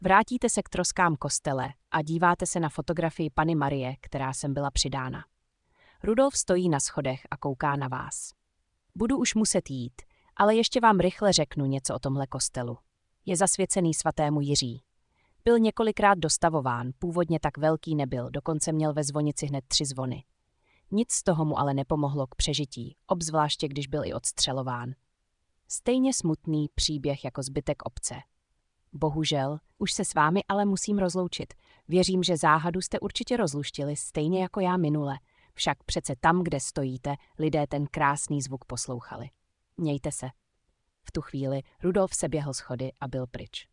Vrátíte se k troskám kostele a díváte se na fotografii Panny Marie, která sem byla přidána. Rudolf stojí na schodech a kouká na vás. Budu už muset jít, ale ještě vám rychle řeknu něco o tomhle kostelu. Je zasvěcený svatému Jiří. Byl několikrát dostavován, původně tak velký nebyl, dokonce měl ve zvonici hned 3 zvony. Nic z toho mu ale nepomohlo k přežití, obzvláště když byl i odstřelován. Stejně smutný příběh jako zbytek obce. Bohužel, už se s vámi ale musím rozloučit. Věřím, že záhadu jste určitě rozluštili, stejně jako já minule. Však přece tam, kde stojíte, lidé ten krásný zvuk poslouchali. Mějte se. V tu chvíli Rudolf se běhl schody a byl pryč.